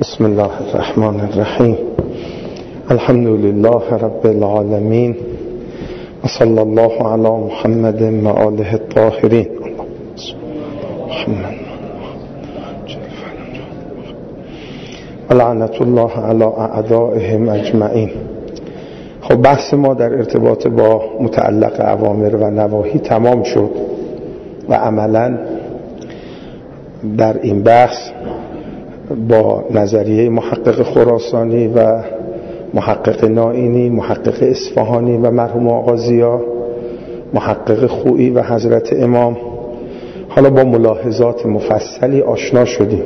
بسم الله الرحمن الرحیم. الحمد لله رب العالمین و صلی الله علی محمد و آله الطاهرین. لعنت الله علی اعدائهم اجمعین. خب بحث ما در ارتباط با متعلق اوامر و نواهی تمام شد و عملا در این بحث با نظریه محقق خراسانی و محقق نائینی، محقق اصفهانی و مرحوم آغازیا، محقق خویی و حضرت امام حالا با ملاحظات مفصلی آشنا شدیم.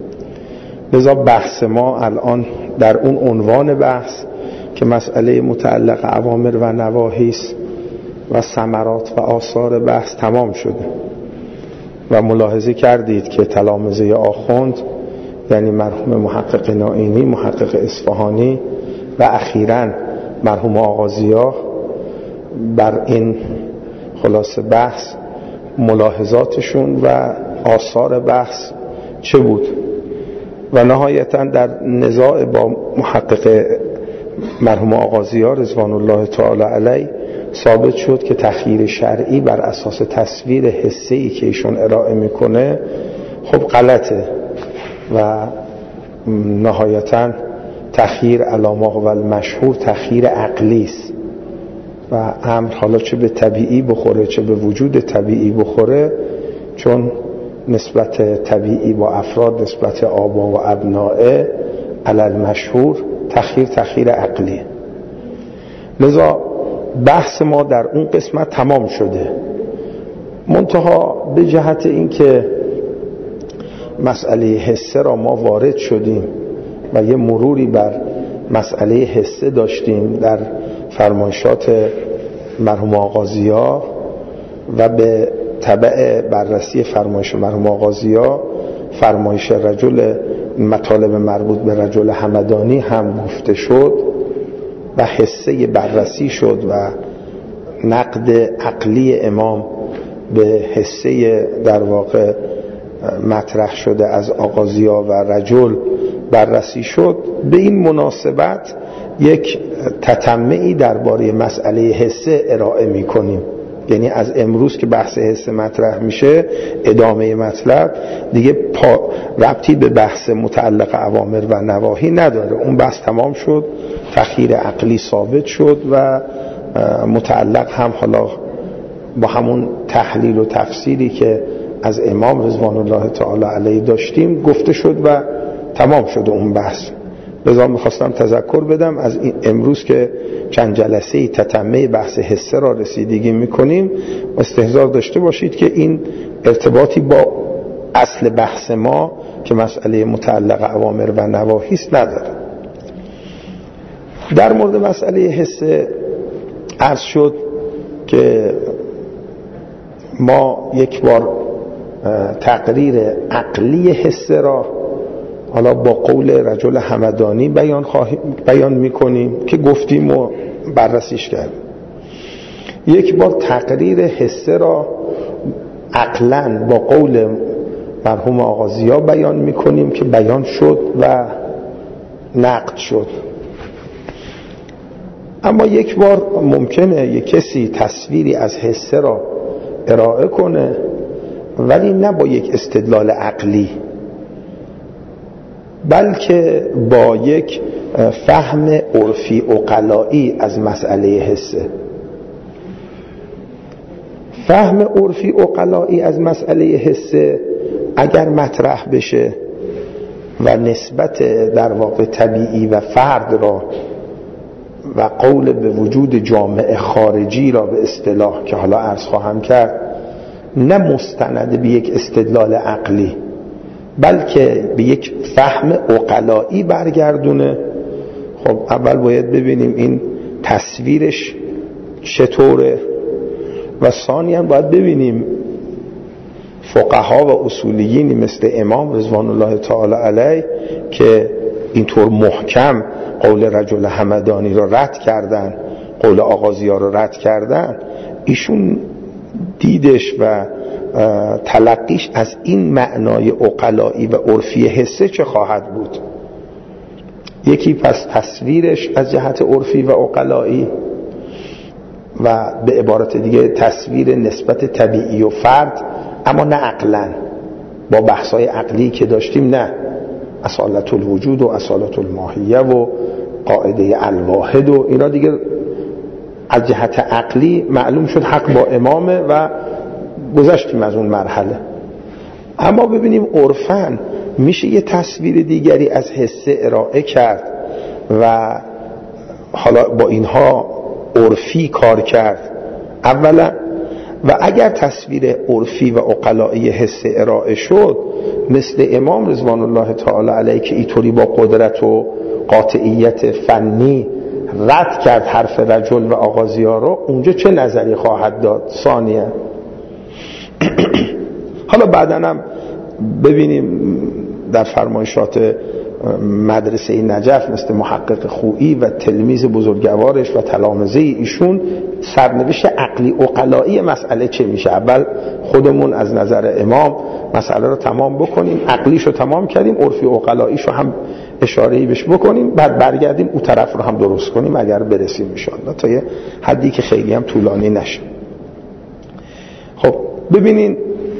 لذا بحث ما الان در اون عنوان بحث که مسئله متعلق اوامر و نواهی است و ثمرات و آثار بحث تمام شده و ملاحظه کردید که تلامذه آخوند یعنی مرحوم محقق نائینی، محقق اصفهانی و اخیراً مرحوم آغازیا بر این خلاصه بحث ملاحظاتشون و آثار بحث چه بود و نهایتاً در نزاع با محقق مرحوم آغازیا رضوان الله تعالی علیه ثابت شد که تخییر شرعی بر اساس تصویر حسی‌ای که ایشون ارائه میکنه خب غلطه و نهایتاً تخییر علامه و المشهور تخییر عقلی است و امر حالا چه به طبیعی بخوره چه به وجود طبیعی بخوره، چون نسبت طبیعی با افراد نسبت آبا و ابنائه علل مشهور تخییر عقلیه. لذا بحث ما در اون قسمت تمام شده، منتها به جهت این که مسئله حسه را ما وارد شدیم و یه مروری بر مسئله حسه داشتیم در فرمایشات مرحوم آغازیا و به تبع بررسی فرمایش مرحوم آغازیا فرمایش رجل مطالب مربوط به رجل همدانی هم گفته شد و حسه بررسی شد و نقد عقلی امام به حسه در واقع مطرح شده از آغازیا و رجل بررسی شد. به این مناسبت یک تتمه‌ای درباره مسئله حسه ارائه می‌کنیم، یعنی از امروز که بحث حسه مطرح میشه ادامه مطلب دیگه ربطی به بحث متعلق اوامر و نواهی نداره، اون بحث تمام شد، تخییر عقلی ثابت شد و متعلق هم حالا با همون تحلیل و تفسیری که از امام رضوان الله تعالی علیه داشتیم گفته شد و تمام شد اون بحث. لذا میخواستم تذکر بدم از این امروز که چند جلسه تتمه بحث حسه را رسیدگی میکنیم استحضار داشته باشید که این ارتباطی با اصل بحث ما که مسئله متعلق اوامر و نواهی است نداره. در مورد مسئله حسه عرض شد که ما یک بار تقریر عقلی حسه را حالا با قول رجل همدانی بیان میکنیم که گفتیم و بررسیش کردیم. یک بار تقریر حسه را عقلاً با قول مرحوم آغازیا بیان میکنیم که بیان شد و نقد شد. اما یک بار ممکنه یک کسی تصویری از حسه را ارائه کنه ولی نه با یک استدلال عقلی بلکه با یک فهم عرفی عقلایی از مسئله حسه. فهم عرفی عقلایی از مسئله حسه اگر مطرح بشه و نسبت در واقع طبیعی و فرد را و قول به وجود جامعه خارجی را به اصطلاح که حالا عرض خواهم کرد نه مستند به یک استدلال عقلی بلکه به یک فهم عقلایی برگردونه، خب اول باید ببینیم این تصویرش چطوره و ثانیاً باید ببینیم فقها و اصولیینی مثل امام رضوان الله تعالی علیه که اینطور محکم قول رجل همدانی را رد کردن، قول آغازیا را رد کردن، ایشون دیدش و تلقیش از این معنای عقلایی و عرفی حسه چه خواهد بود؟ یکی پس تصویرش از جهت عرفی و عقلایی و به عبارت دیگه تصویر نسبت طبیعی و فرد، اما نه عقلاً، با بحث‌های عقلی که داشتیم نه، اصالت الوجود و اصالت الماهیه و قاعده الواحد و اینا دیگه از جهت عقلی معلوم شد حق با امامه و گذشتیم از اون مرحله. اما ببینیم عرفاً میشه یه تصویر دیگری از حسه ارائه کرد و حالا با اینها عرفی کار کرد اولا، و اگر تصویر عرفی و عقلایی حسه ارائه شد مثل امام رضوان الله تعالی علیه که اینطوری با قدرت و قاطعیت فنی رد کرد حرف رجل و آغازی‌ها رو، اونجا چه نظری خواهد داد؟ ثانیاً حالا بعداً هم ببینیم در فرمایشات مدرسه نجف مثل محقق خویی و تلمیذ بزرگوارش و تلامذه ایشون سرنوشت عقلی عقلایی مسئله چه میشه. اول خودمون از نظر امام مسئله رو تمام بکنیم، عقلیش رو تمام کردیم، عرفی عقلاییش رو هم اشاره‌ای بهش بکنیم، بعد برگردیم اون طرف رو هم درست کنیم اگر برسیم ان شاءالله، تا یه حدی که خیلی هم طولانی نشه. خب ببینین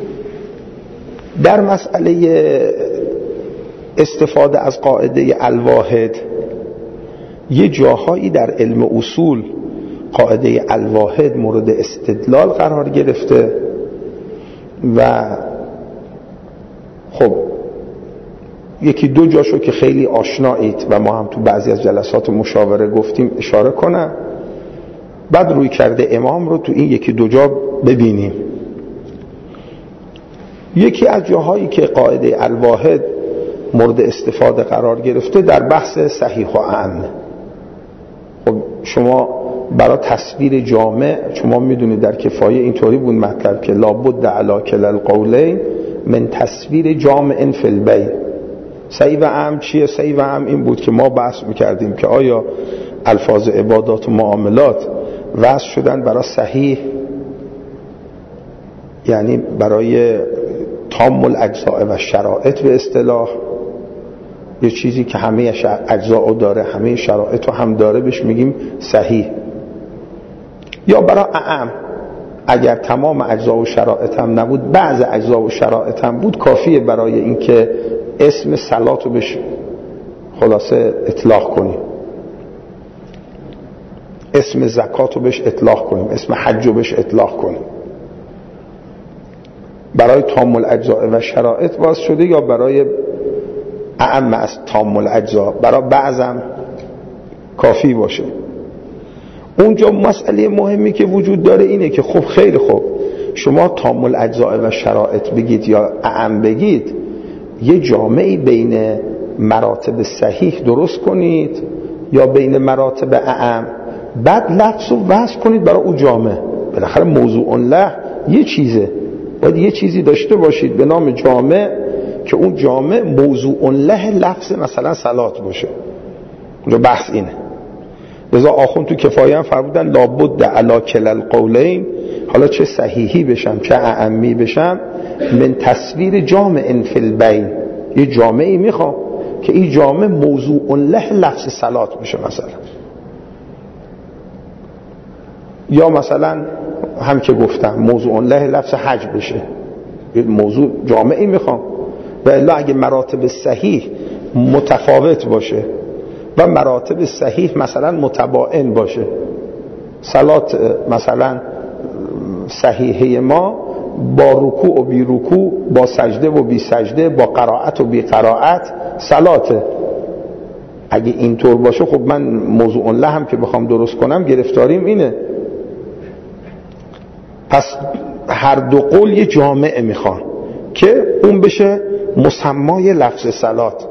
در مسئله استفاده از قاعده الواحد یه جاهایی در علم اصول قاعده الواحد مورد استدلال قرار گرفته و خب یکی دو جاشو که خیلی آشنایید و ما هم تو بعضی از جلسات مشاوره گفتیم اشاره کنم، بعد روی کرده امام رو تو این یکی دو جا ببینیم. یکی از جاهایی که قاعده الواحد مورد استفاده قرار گرفته در بحث صحیح و اعم. خب شما برای تصویر جامع شما میدونید در کفایه اینطوری بود مطلب که لابد علی کلا القولین من تصویر جامع فی البین. صحیح و اعم چیه؟ صحیح و اعم این بود که ما بحث میکردیم که آیا الفاظ عبادات و معاملات وضع شدن برای صحیح، یعنی برای تام الاجزاء و شرائط به اصطلاح، یه چیزی که همه اجزاء رو داره همه شرائط رو هم داره بهش میگیم صحیح، یا برای اعم اگر تمام اجزاء و شرائط هم نبود بعض اجزاء و شرائط هم بود کافیه برای اینکه اسم صلات رو بهش خلاصه اطلاق کنیم، اسم زکات رو بهش اطلاق کنیم، اسم حج رو بهش اطلاق کنیم. برای تام الاجزاء و شرائط باز شده یا برای اعم از تام الاجزاء، برای بعضم کافی باشه. اونجا مسئله مهمی که وجود داره اینه که خب خیلی خوب شما تام الاجزاء و شرائط بگید یا اعم بگید، یه جامعی بین مراتب صحیح درست کنید یا بین مراتب اعم، بعد لفظ رو وضع کنید برای اون جامعه. بالاخره موضوع له یه چیزه، باید یه چیزی داشته باشید به نام جامع که اون جامع موضوع له لفظ مثلا صلات باشه. اونجا بحث اینه. لذا آخوند تو کفایه هم فرمودن لابد علی کلا القولین، حالا چه صحیحی بشم چه اعمی بشم، من تصویر جامع فی البین، یه جامعی میخوام که این جامع موضوع له لفظ صلات بشه مثلا، یا مثلا هم که گفتم موضوع له لفظ حج بشه، یه موضوع جامعی میخوام. و الا اگه مراتب صحیح متفاوت باشه و مراتب صحیح مثلا متباین باشه، صلات مثلا صحیحه ما با رکوع و بی رکوع، با سجده و بی سجده، با قرائت و بی قرائت صلاته، اگه اینطور باشه خب من موضوع له هم که بخوام درست کنم گرفتاریم اینه. پس هر دو قول یه جامعه میخوان که اون بشه مسمای لفظ صلات.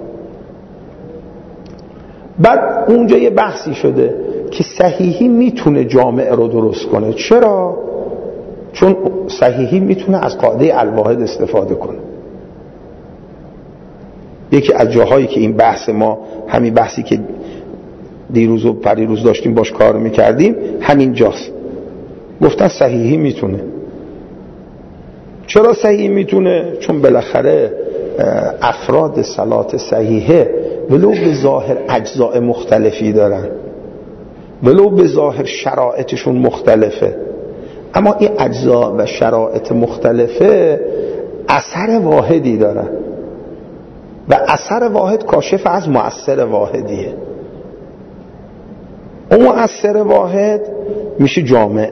بعد اونجا یه بحثی شده که صحیحی میتونه جامعه رو درست کنه. چرا؟ چون صحیحی میتونه از قاعده الواحد استفاده کنه. یکی از جاهایی که این بحث ما، همین بحثی که دیروز و پریروز داشتیم باش کار میکردیم، همین جاست. گفتن صحیحی میتونه. چرا صحیحی میتونه؟ چون بالاخره افراد صلات صحیحه ولو به ظاهر اجزاء مختلفی دارن، ولو به ظاهر شرایطشون مختلفه، اما این اجزا و شرایط مختلفه اثر واحدی دارن و اثر واحد کاشف از مؤثر واحدیه. اون مؤثر واحد میشه جامع.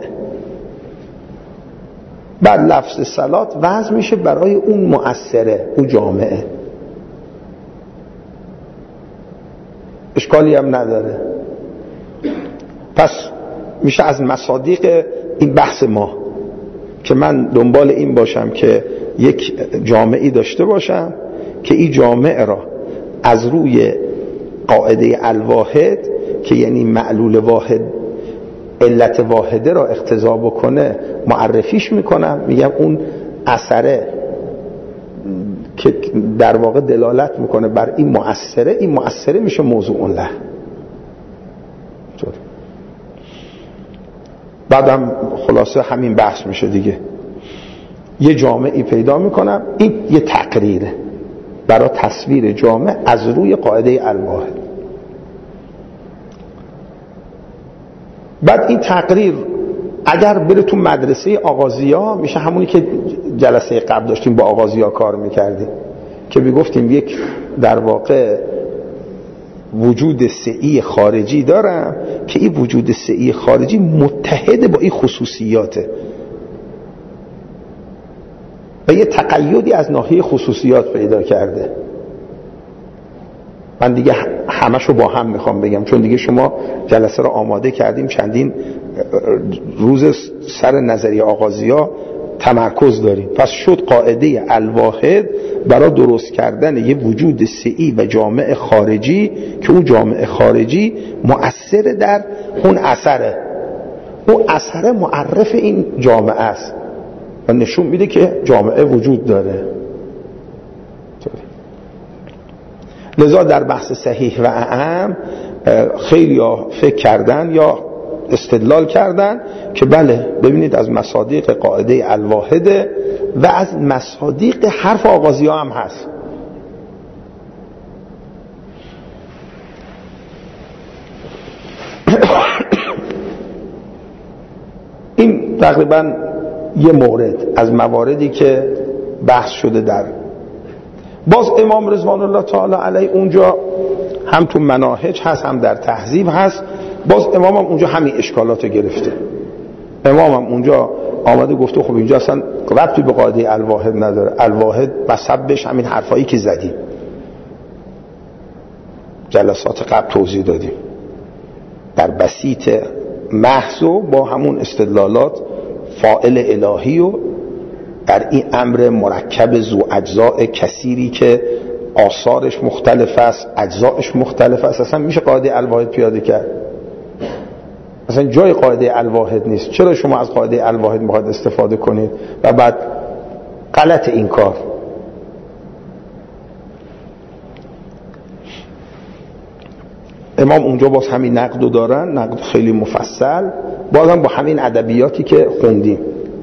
بعد لفظ صلات وضع میشه برای اون مؤثره، اون جامعه. اشکالی هم نداره. پس میشه از مصادیق این بحث ما که من دنبال این باشم که یک جامعی داشته باشم که این جامعه را از روی قاعده الواحد که یعنی معلول واحد علت واحده را اقتضا بکنه معرفیش میکنم، میگم اون اثره که در واقع دلالت میکنه بر این مؤثره، این مؤثره میشه موضوع له. بعدم خلاصه همین بحث میشه دیگه. یه جامعی پیدا میکنم، این یه تقریره برای تصویر جامع از روی قاعده الواحد. بعد این تقریر اگر بره تو مدرسه آغازیا میشه همونی که جلسه قبل داشتیم با آغازیا کار میکردیم که میگفتیم یک در واقع وجود سعی خارجی دارم که این وجود سعی خارجی متحد با این خصوصیاته و یه تقیدی از ناحیه خصوصیات پیدا کرده. من دیگه همشو با هم میخوام بگم چون دیگه شما جلسه رو آماده کردیم، چندین روز سر نظریه آغازیا تمرکز داریم. پس شد قاعده الواحد برای درست کردن یه وجود سعی و جامع خارجی که اون جامع خارجی مؤثر در اون اثره، اون اثره معرف این جامعه است و نشون میده که جامعه وجود داره. لذا در بحث صحیح و اعم خیلی ها فکر کردن یا استدلال کردن که بله ببینید از مصادیق قاعده الواحده و از مصادیق حرف آغازی ها هم هست. این تقریبا یه مورد از مواردی که بحث شده. در باز امام رضوان الله تعالی علیه اونجا هم تو مناهج هست هم در تهذیب هست، باز امام هم اونجا همین اشکالاتو گرفته. امام هم اونجا آمده گفته خب اینجا اصلا ربطی به قاعده الواحد نداره، الواحد مسبش همین حرفایی که زدیم جلسات قبل توضیح دادیم در بسیط محض و با همون استدلالات فاعل الهی و در این امر مرکب ذو اجزاء کثیری که آثارش مختلف است اجزایش مختلف است اصلا میشه قاعده الواحد پیاده کرد؟ اصلا جای قاعده الواحد نیست. چرا شما از قاعده الواحد میخواید استفاده کنید و بعد غلط این کار؟ امام اونجا باز همین نقدو دارن، نقد خیلی مفصل، بازم با همین ادبیاتی که خوندیم.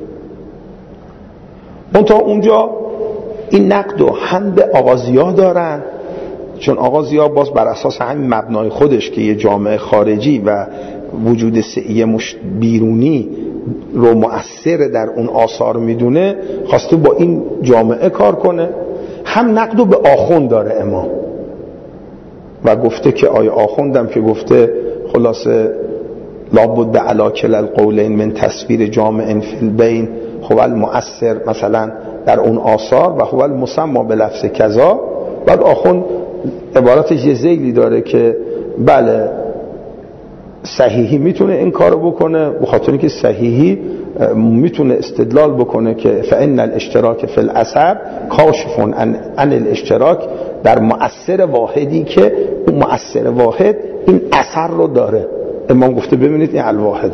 منتها اونجا این نقدو هم به آغازی‌ها دارن، چون آغازی‌ها باز بر اساس همین مبنای خودش که یه جامعه خارجی و وجود سعی بیرونی رو مؤثر در اون آثار میدونه، خواسته با این جامعه کار کنه. هم نقدو به آخوند داره امام و گفته که آیه آخوندم که گفته خلاصه لابد علی کل القولین من تصویر جامع فی البین هو المؤثر مثلا در اون آثار و هو المسمى به لفظ کذا. بعد آخوند عبارتش یه ذیلی داره که بله صحیحی میتونه این کارو بکنه، بخاطر اینکه صحیحی میتونه استدلال بکنه که فإن الاشتراک فی الاثر کاشف عن الاشتراک در مؤثر واحدی که اون مؤثر واحد این اثر رو داره. امام گفته ببینید این الواحد.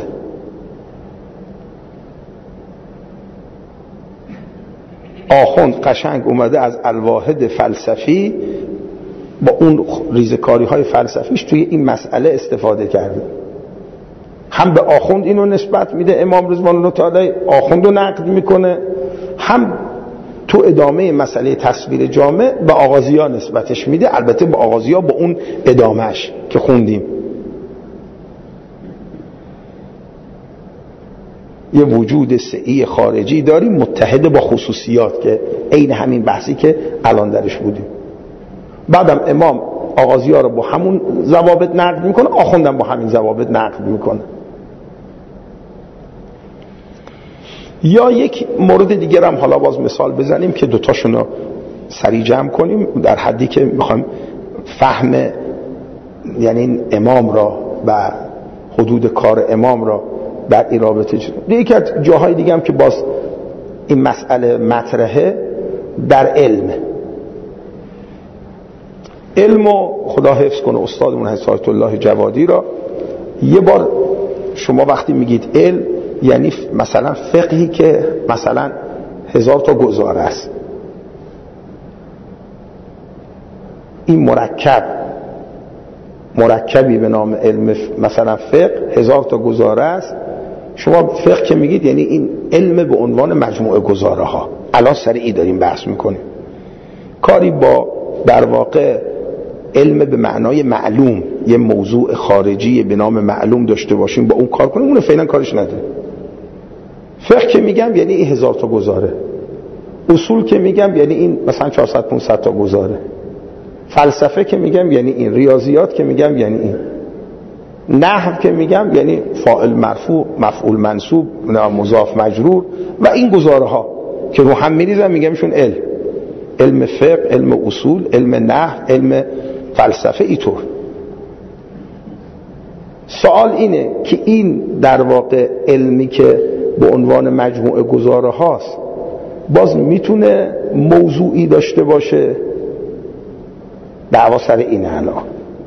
آخوند قشنگ اومده از الواحد فلسفی با اون ریزکاری های فلسفیش توی این مسئله استفاده کرده. هم به آخوند اینو نسبت میده امام رضوان الله تعالی، آخوند رو نقد میکنه، هم تو ادامه مسئله تصویر جامع به آغازی‌ها نسبتش میده، البته به آغازی‌ها با اون ادامهش که خوندیم. یه وجود سعی خارجی داریم متحد با خصوصیات که عین همین بحثی که الان درش بودیم. بعدم امام آغازی‌ها رو با همون ضوابط نقد میکنه، آخوندم با همین ضوابط نقد میکنه. یا یک مورد دیگر هم حالا باز مثال بزنیم که دوتاشون رو سریع جمع کنیم در حدی که میخوایم فهم یعنی امام را و حدود کار امام را در این رابطه یکی از جاهای دیگه هم که باز این مسئله مطرحه در علم و خدا حفظ کنه استادمون حضرت الله جوادی را. یه بار شما وقتی میگید علم یعنی مثلا فقهی که مثلا 1000 تا گزاره است، این مرکبی به نام علم مثلا فقه 1000 تا گزاره است. شما فقه که میگید یعنی این علم به عنوان مجموعه گزاره ها. الان سریعی داریم بحث میکنیم، کاری با در واقع علم به معنای معلوم، یه موضوع خارجی به نام معلوم داشته باشیم با اون کار کنیم، اون فعلا کارش نداره. فقه که میگم یعنی این 1000 تا گزاره، اصول که میگم یعنی این مثلا 400-500 تا گزاره، فلسفه که میگم یعنی این، ریاضیات که میگم یعنی این، نحو که میگم یعنی فاعل مرفوع، مفعول منصوب، مضاف مجرور و این گزاره ها که رو هم میریزم میگمشون علم فقه، علم اصول، علم نحو، علم فلسفه. اینطور سوال اینه که این در واقع علمی که به عنوان مجموعه گزاره هاست باز میتونه موضوعی داشته باشه؟ دعوا سر اینه. الان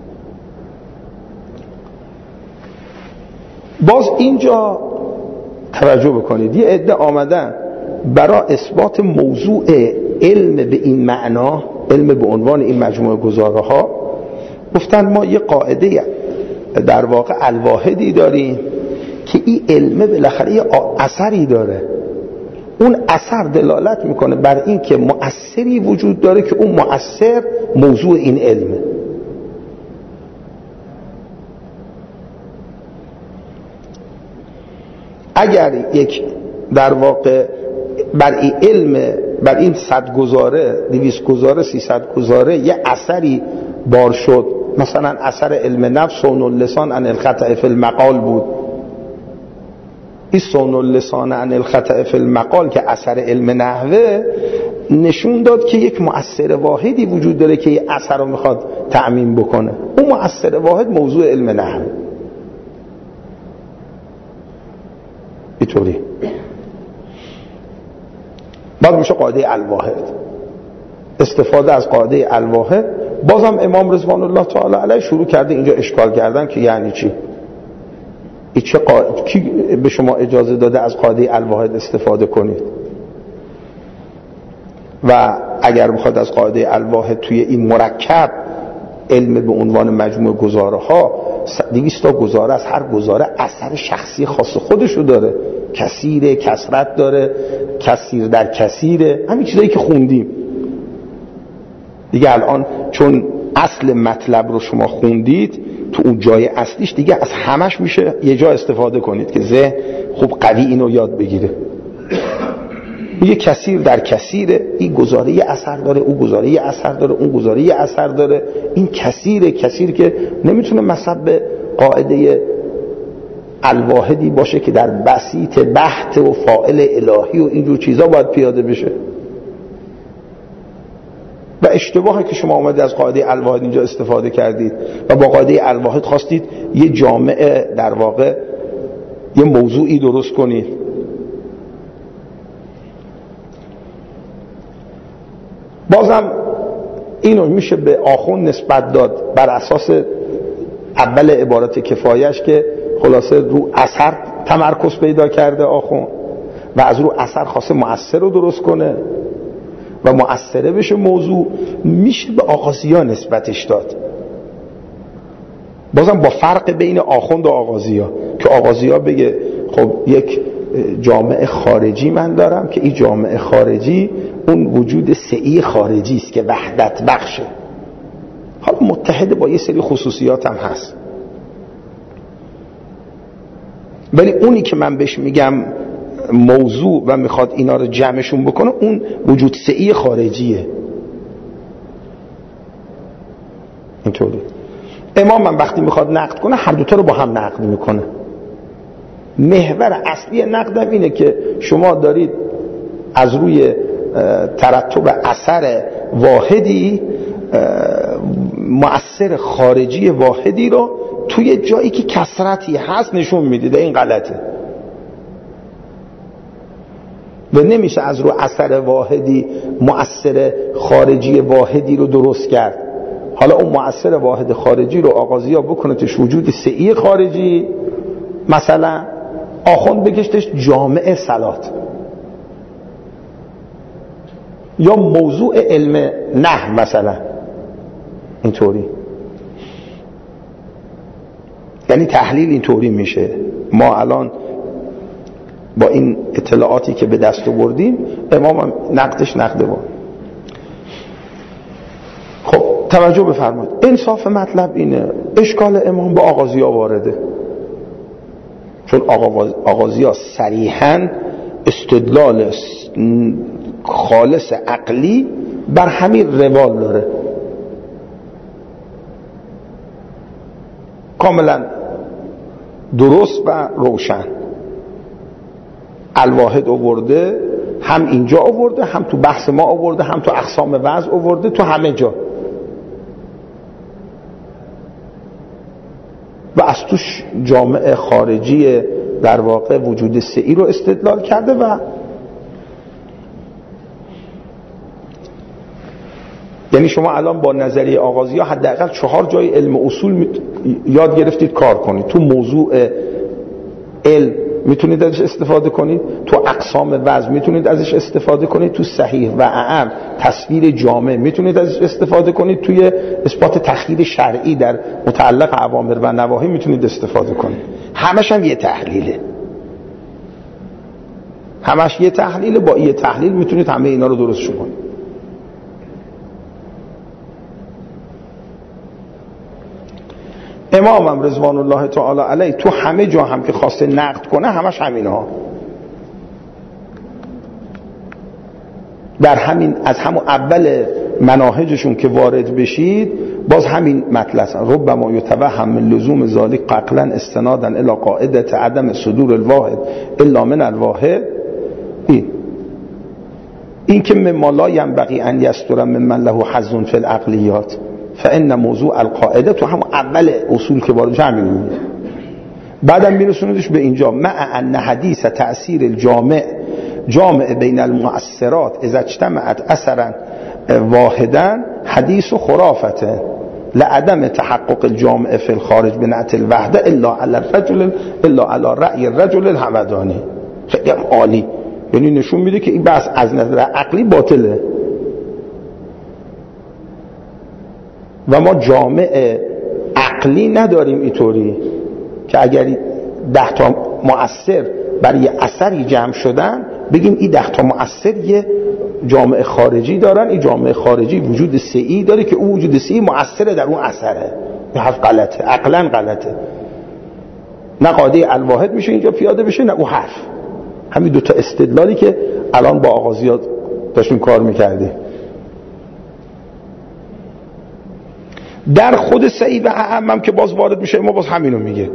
باز اینجا توجه بکنید، یه عده آمدن برای اثبات موضوع علم به این معنا، علم به عنوان این مجموعه گزاره ها، گفتن ما یه قاعده در واقع الواحدی داریم که این علم بالاخره یه اثری داره، اون اثر دلالت میکنه بر این که مؤثری وجود داره که اون مؤثر موضوع این علمه. اگر یک در واقع بر این علم، بر این 100 گزاره، 200 گزاره، 300 گزاره یه اثری بار شد، مثلا اثر علم نفس صون اللسان عن الخطأ فی المقال بود، این صون اللسان عن الخطأ فی المقال که اثر علم نحوه نشون داد که یک مؤثر واحدی وجود داره که یه اثر رو میخواد تعمیم بکنه، اون مؤثر واحد موضوع علم نحوه. اینطوری بعد میشه قاعده الواحد. استفاده از قاعده الواحد بازم امام رضوان الله تعالی علیه شروع کرده اینجا اشکال کردن که یعنی چی؟ کی به شما اجازه داده از قاعده الواحد استفاده کنید؟ و اگر بخواد از قاعده الواحد توی این مرکب علم به عنوان مجموع گزاره ها، 200 تا گزاره از هر گزاره اثر شخصی خاص خودشو داره، کثیره، کثرت داره، کثیر در کثیره، همین چیزایی که خوندیم دیگه. الان چون اصل مطلب رو شما خوندید تو اون جای اصلیش دیگه از همش میشه یه جا استفاده کنید که ذهن خوب قوی اینو یاد بگیره. یه کثیر در کثیره، این گزاره یه اثر داره، اون گزاره یه اثر داره، اون گزاره یه اثر داره، این کثیره، کثیر که نمیتونه مصب قاعده الواحدی باشه که در بسیط بحث و فاعل الهی و اینجور چیزا باید پیاده بشه. و اشتباهی که شما اومدید از قاعده الواحد اینجا استفاده کردید و با قاعده الواحد خواستید یه جامعه در واقع یه موضوعی درست کنید. بازم اینو میشه به آخوند نسبت داد بر اساس اول عبارت کفایش که خلاصه رو اثر تمرکز پیدا کرده آخوند و از رو اثر خواسته مؤثر رو درست کنه و مؤثره بشه موضوع، میشه به آغازی‌ها نسبتش داد. بازم با فرق بین آخوند و آغازی‌ها که آغازی‌ها بگه خب یک جامعه خارجی من دارم که این جامعه خارجی اون وجود سعی خارجی است که وحدت بخشه. حالا متحد با یه سری خصوصیات هم هست، ولی اونی که من بهش میگم موضوع و میخواد اینا رو جمعشون بکنه اون وجود سعی خارجیه. اینطوری امام من وقتی میخواد نقد کنه هر دوتا رو با هم نقد میکنه. محور اصلی نقدم اینه که شما دارید از روی ترتب اثر واحدی مؤثر خارجی واحدی رو توی جایی که کثرتی هست نشون میدید. این غلطه و نمیشه از روی اثر واحدی مؤثر خارجی واحدی رو درست کرد. حالا اون مؤثر واحد خارجی رو آغازیا بکنه توش وجود سعی خارجی، مثلا آخوند بگشتش جامع صلات یا موضوع علم نحو مثلا، اینطوری. یعنی تحلیل اینطوری میشه. ما الان با این اطلاعاتی که به دست آوردیم امام هم نقدش نقده بود. خب توجه بفرمایید، انصاف مطلب اینه اشکال امام با آغازیا وارده، چون آغازیا صریحاً استدلال خالص عقلی بر همین روال داره، کاملا درست و روشن. الواحد آورده، هم اینجا آورده، هم تو بحث ما آورده، هم تو اقسام وضع آورده، تو همه جا، و از توش جامعه خارجی در واقع وجود سعی رو استدلال کرده. و یعنی شما الان با نظریه آغازی ها حداقل 4 جای علم اصول یاد گرفتید کار کنید. تو موضوع علم میتونید ازش استفاده کنید، تو اقسام وضع میتونید ازش استفاده کنید، تو صحیح و اعم تصویر جامع میتونید ازش استفاده کنید، توی اثبات تخییر شرعی در متعلق اوامر و نواهی میتونید استفاده کنید. همش هم یه تحلیله، همش یه تحلیله. با یه تحلیل میتونید همه اینا رو درست کنید. امامم رضوان الله تعالی علیه تو همه جا هم که خواسته نقد کنه همش همینها، در همین از همون اول مناهجشون که وارد بشید باز همین مطلب ربما یتوهم من لزوم ذلک عقلا استنادا الی قاعده عدم صدور الواحد الا من الواحد. این که مما لا ينبغي ان يستر ممن له حظ فی العقلیات فان موضوع القاعده تو هم اول اصول که وارد همین میگه. بعدم میرسوندش به اینجا مع ان حدیث تأثیر جامع بین المؤثرات اذا اجتمعت اثرا واحدا حدیث خرافته لعدم تحقق الجامع فی الخارج بنعت الوحده الا علی رأی الرجل الهمدانی. خیلی عالی، یعنی نشون میده که این بحث از نظر عقلی باطله و ما جامع عقلی نداریم اینطوری که اگر 10 تا مؤثر برای یه اثری جمع شدن بگیم این 10 تا مؤثر یه جامع خارجی دارن، این جامع خارجی وجود سعی داره که اون وجود سعی مؤثره در اون اثره. این حرف غلطه، عقلا غلطه. نه قاعده الواحد میشه اینجا پیاده بشه، نه اون حرف. همین 2 تا استدلالی که الان با آغازیات داشتیم کار میکردیم. در خود سعی و اعم که باز وارد میشه ما باز همینو میگه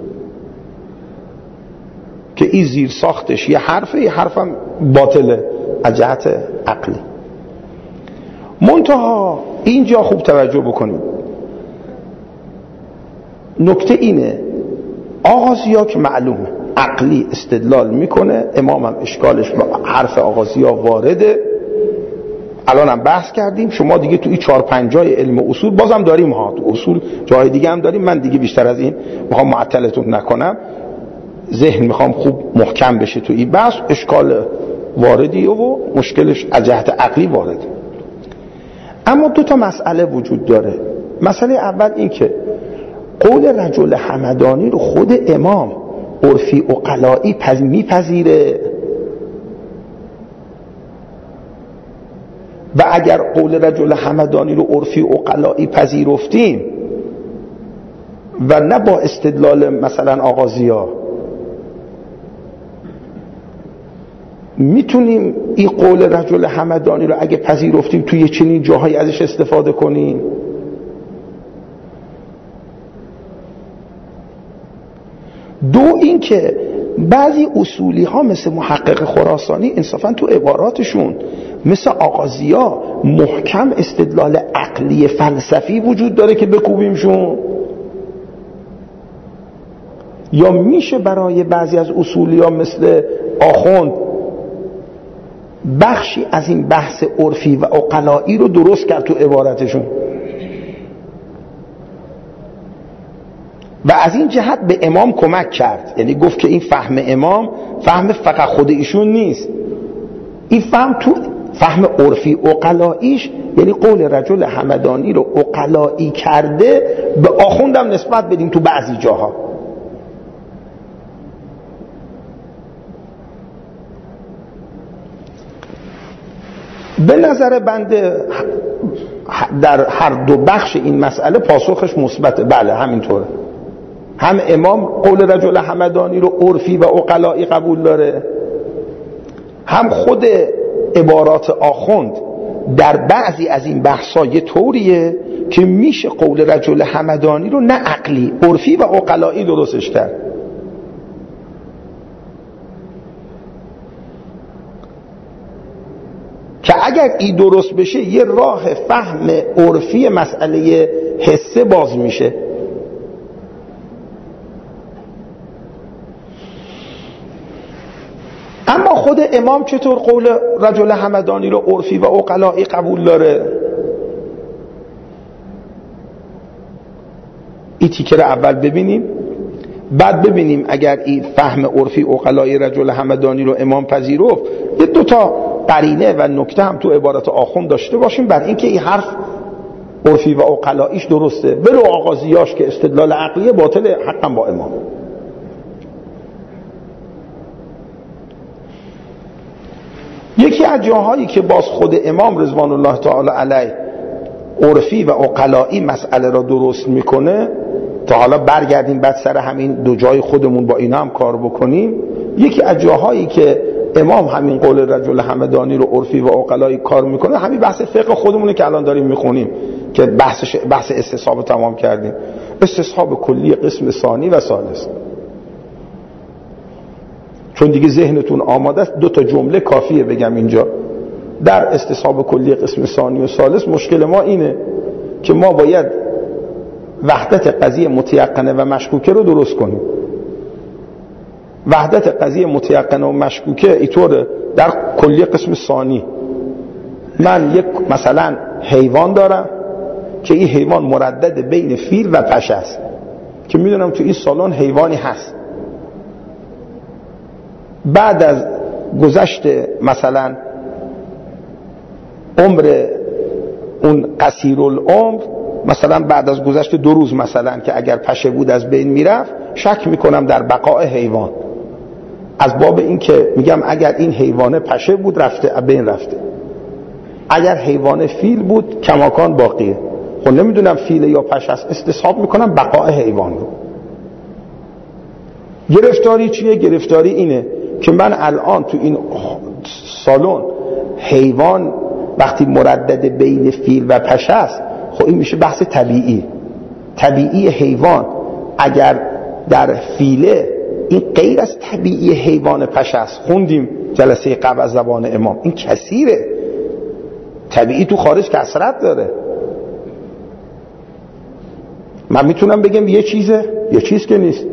که این زیر ساختش یه حرفه، یه حرفم باطله از جهت عقلی. منتها اینجا خوب توجه بکنید، نکته اینه آغازیا که معلومه عقلی استدلال میکنه، امام هم اشکالش با حرف آغازیا وارده. الان هم بحث کردیم، شما دیگه تو این 4-5 جای علم اصول بازم داریم ها، تو اصول جای دیگه هم داریم. من دیگه بیشتر از این میخوام معطلتون نکنم، ذهن میخوام خوب محکم بشه تو این بحث. اشکال واردی و مشکلش از جهت عقلی وارد. اما 2 تا مسئله وجود داره. مسئله اول این که قول رجل همدانی رو خود امام عرفی عقلائی میپذیره. و اگر قول رجل همدانی رو عرفی عقلائی پذیرفتیم و نه با استدلال مثلا آغازی‌ها، میتونیم این قول رجل همدانی رو اگه پذیرفتیم توی چنین جاهایی ازش استفاده کنیم. دو این که بعضی اصولی ها مثل محقق خراسانی انصافا تو عباراتشون مثل آغازی‌ها محکم استدلال عقلی فلسفی وجود داره که بکوبیمشون، یا میشه برای بعضی از اصولی ها مثل آخوند بخشی از این بحث عرفی و عقلائی رو درست کرد تو عبارتشون و از این جهت به امام کمک کرد. یعنی گفت که این فهم امام فهم فقط خود ایشون نیست، این فهم تو فهم عرفی عقلائیش، یعنی قول رجل همدانی رو عقلائی کرده، به آخوندم نسبت بدیم تو بعضی جاها. به نظر بنده در هر دو بخش این مسئله پاسخش مثبته. بله همینطوره، هم امام قول رجل همدانی رو عرفی و عقلائی قبول داره، هم خود عبارات آخوند در بعضی از این بحث‌ها یه طوریه که میشه قول رجل همدانی رو نه عقلی، عرفی و عقلائی درستش کرد. که اگر این درست بشه یه راه فهم عرفی مسئله حسه باز میشه. اما خود امام چطور قول رجل همدانی رو عرفی و عقلائی قبول داره؟ این تیکه رو اول ببینیم، بعد ببینیم اگر این فهم عرفی عقلائی رجل همدانی رو امام پذیرفت، یه دوتا قرینه و نکته هم تو عبارت آخوند داشته باشیم بر اینکه این حرف عرفی و عقلائیش درسته، بلو آغازیاش که استدلال عقلیه باطل حقا با امام. یکی از جاهایی که باز خود امام رضوان الله تعالی علیه عرفی و عقلائی مسئله را درست میکنه، تا حالا برگردیم بعد سر همین دو جای خودمون با اینا هم کار بکنیم. یکی از جاهایی که امام همین قول رجل همدانی رو عرفی و عقلائی کار میکنه همین بحث فقه خودمونه که الان داریم میخونیم که بحث استصحاب تمام کردیم، استصحاب کلی قسم ثانی و ثالث. چون دیگه ذهنتون آماده است، دو تا جمله کافیه بگم اینجا. در استصحاب کلی قسم ثانی و ثالث مشکل ما اینه که ما باید وحدت قضیه متیقنه و مشکوکه رو درست کنیم. وحدت قضیه متیقنه و مشکوکه اینطوره. در کلی قسم ثانی من یک مثلا حیوان دارم که این حیوان مردد بین فیل و پشه است که میدونم تو این سالن حیوانی هست. بعد از گذشت مثلا عمر اون قصیر العمر، مثلا بعد از گذشت 2 روز مثلا که اگر پشه بود از بین میرفت، شک میکنم در بقای حیوان، از باب این که میگم اگر این حیوان پشه بود رفته بین رفته، اگر حیوان فیل بود کماکان باقیه. خب نمیدونم فیل یا پشه است، استصحاب میکنم بقای حیوان رو. گرفتاری چیه؟ گرفتاری اینه که من الان تو این سالن حیوان وقتی مردد بین فیل و پشه است، خب این میشه بحث طبیعی حیوان. اگر در فیله این غیر از طبیعی حیوان پشه است، خوندیم جلسه قبل از زبان امام، این کثیره. طبیعی تو خارج کثرت داره. من میتونم بگم یه چیزه، یه چیز که نیست.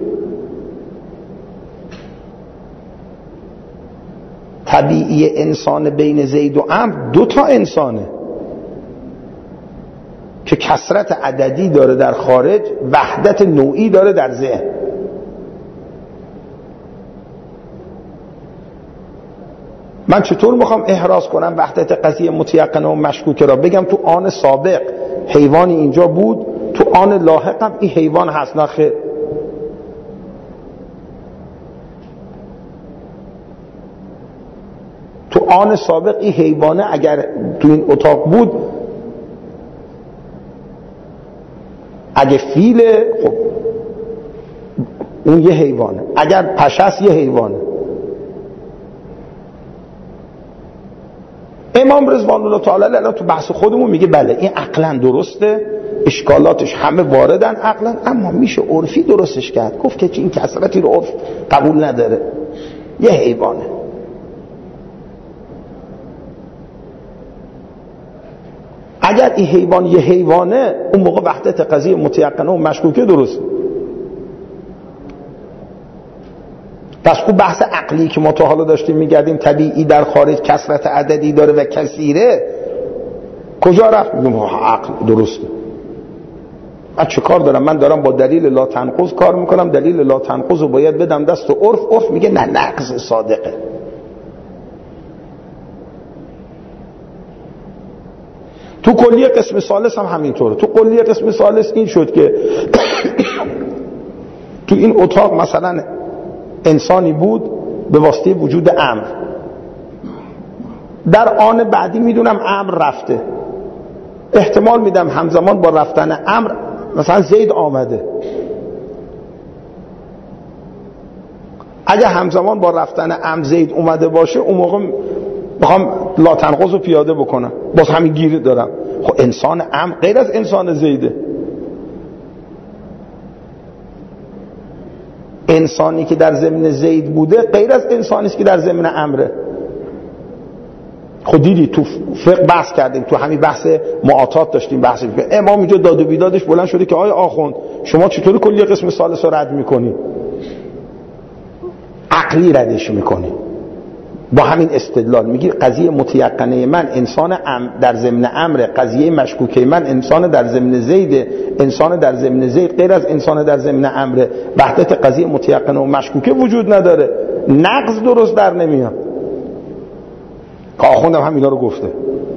طبیعی انسان بین زید و عمرو 2 تا انسانه که کثرت عددی داره در خارج، وحدت نوعی داره در ذهن. من چطور میخوام احراز کنم وحدت قضیه متیقنه و مشکوکه را؟ بگم تو آن سابق حیوانی اینجا بود، تو آن لاحق هم این حیوان هست. نخیر. آن سابق این حیوانه اگر تو این اتاق بود، اگه فیله خب اون یه حیوانه، اگر پشه است یه حیوانه. امام رضوان الله تعالی علیه تو بحث خودمون میگه بله این عقلا درسته، اشکالاتش همه واردن عقلا، اما میشه عرفی درستش کرد. گفت که این کثرتی رو عرف قبول نداره، یه حیوانه. اگر این حیوان یه حیوانه، اون موقع وحدت قضیه متیقنه و مشکوکه درسته. پس اون بحث عقلی که ما تا حالا داشتیم میگردیم طبیعی در خارج کثرت عددی داره و کثیره، کجا رفت؟ میگم عقل درسته. من چه کار دارم؟ من دارم با دلیل لا تنقض کار میکنم، دلیل لا تنقض رو باید بدم دست و عرف میگه نه نقض صادقه. تو کلیه قسم ثالث هم همینطوره. تو کلیه قسم ثالث این شد که تو این اتاق مثلا انسانی بود به واسطه وجود امر، در آن بعدی میدونم امر رفته، احتمال میدم همزمان با رفتن امر مثلا زید آمده. اگه همزمان با رفتن امر زید اومده باشه، اون موقع بخوام لا تنقض رو پیاده بکنم، باز همین گیر دارم. خب انسان امر غیر از انسان زیده. انسانی که در ضمن زید بوده غیر از انسانی است که در ضمن امره. خود دیدی تو فقه بحث کردیم، تو همین بحث معاطات داشتیم بحث می‌کردیم. امام اینجا داد و بیدادش بلند شده که آیا آخوند شما چطوری کلیه قسم ثالث رو رد می‌کنی؟ عقلی ردش می‌کنی. با همین استدلال میگی قضیه متیقنه من انسان در ضمن امر، قضیه مشکوکه من انسان در ضمن زید، انسان در ضمن زید غیر از انسان در ضمن امر، وحدت قضیه متیقنه و مشکوکه وجود نداره، نقض درست در نمیاد. که آخوندم هم اینا رو گفته.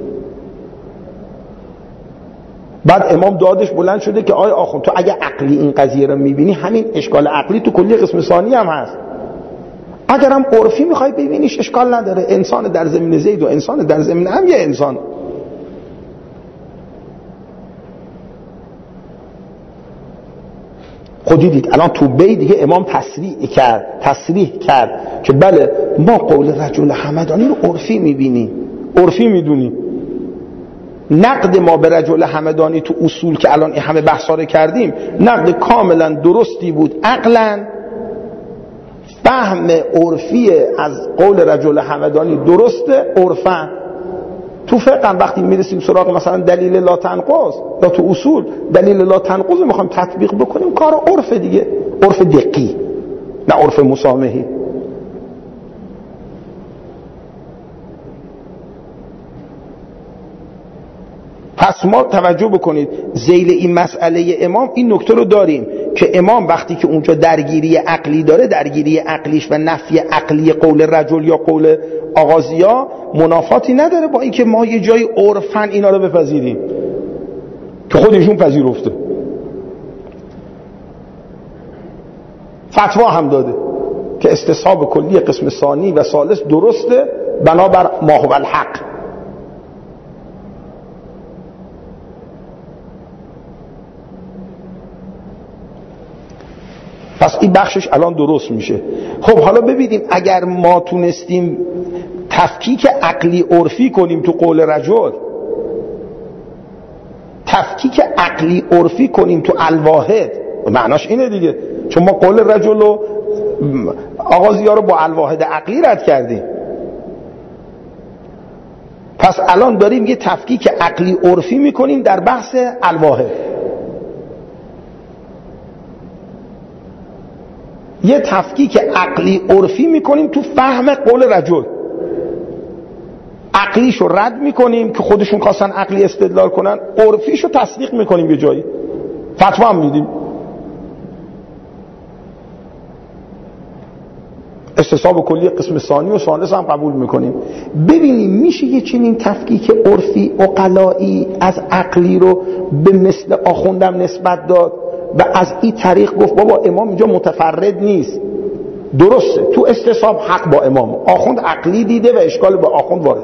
بعد امام دادش بلند شده که آیا آخوند تو اگه عقلی این قضیه رو میبینی، همین اشکال عقلی تو کلیه قسم ثانی هم هست. اگرم عرفی میخوای ببینیش اشکال نداره، انسان در ضمن زید و انسان در ضمن هم یه انسان. خود دیدید الان تو بید دیگه امام تصریح کرد که بله ما قول رجل همدانی رو عرفی میبینیم، عرفی میدونیم. نقد ما به رجل همدانی تو اصول که الان این همه بحثا رو کردیم نقد کاملا درستی بود عقلا، فهم عرفی از قول رجل همدانی درسته عرفا. تو فقه وقتی میرسیم سراغ مثلا دلیل لا تنقض یا تو اصول دلیل لا تنقض رو میخوایم تطبیق بکنیم، کار عرف دیگه، عرف دقی نه عرف مسامحی. پس ما توجه بکنید ذیل این مسئله امام این نکته رو داریم که امام وقتی که اونجا درگیری عقلی داره، درگیری عقلیش و نفی عقلی قول رجل یا قول آغازیا منافاتی نداره با اینکه ما یه جای عرفن اینا رو بپذیریم که خودشون پذیرفته. فتوا هم داده که استصحاب کلی قسم ثانی و ثالث درسته بنابر ما هو الحق. پس این بخشش الان درست میشه. خب حالا ببینیم اگر ما تونستیم تفکیک عقلی عرفی کنیم تو قول رجل، تفکیک عقلی عرفی کنیم تو الواحد، معناش اینه دیگه، چون ما قول رجل و آغازیا رو با الواحد عقلی رد کردیم. پس الان داریم یه تفکیک عقلی عرفی میکنیم در بحث الواحد، یه تفکیک عقلی عرفی میکنیم تو فهم قول رجل، عقلیشو رد میکنیم که خودشون خواستن عقلی استدلال کنن، عرفیشو تصدیق میکنیم یه جایی، فتوا هم میدیم. استصحاب کلی قسم ثانی و ثالث هم قبول میکنیم. ببینیم میشه یه چنین تفکیک عرفی عقلایی از عقلی رو به مثل آخوندم نسبت داد و از این طریق گفت بابا امام اینجا متفرد نیست، درسته تو استصحاب حق با امام، آخوند عقلی دیده و اشکال با آخوند وارد.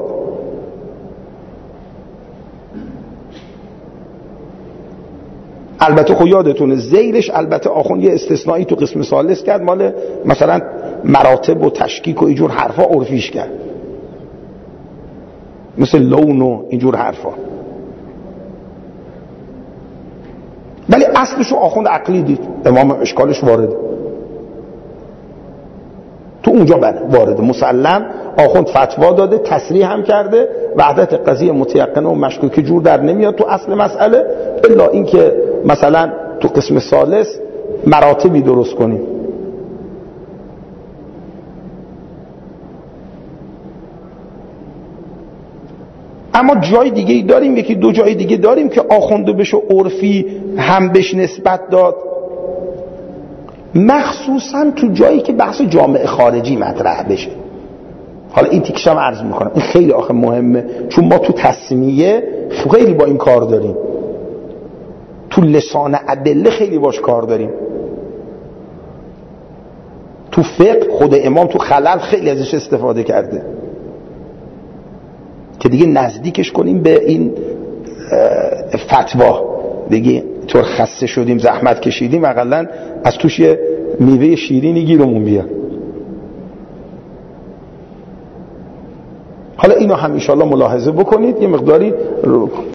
البته خب یادتونه زیرش البته آخوند یه استثنایی تو قسم ثالث کرد، مال مثلا مراتب و تشکیک و اینجور حرفا عرفیش کرد، مثل لون و اینجور حرفا، ولی اصلشو آخوند عقلی دید، امام اشکالش وارده، تو اونجا وارده مسلم. آخوند فتوا داده، تصریح هم کرده، وحدت قضیه متیقنه و مشکوکه جور در نمیاد تو اصل مسئله، الا اینکه مثلا تو قسم ثالث مراتبی درست کنیم. اما جای دیگه داریم، یکی دو جای دیگه داریم که آخونده بشه عرفی هم بهش نسبت داد، مخصوصا تو جایی که بحث جامعه خارجی مطرح بشه. حالا این تیکش هم عرض میکنم، این خیلی آخه مهمه، چون ما تو تسمیه خیلی با این کار داریم، تو لسان ادله خیلی باش کار داریم، تو فقه خود امام تو خلل خیلی ازش استفاده کرده که دیگه نزدیکش کنیم به این فتوا، دیگه طور خسته شدیم زحمت کشیدیم، اقلن از توش یه میوه شیرینی گیرمون بیاد. حالا اینو هم انشاءالله ملاحظه بکنید، یه مقداری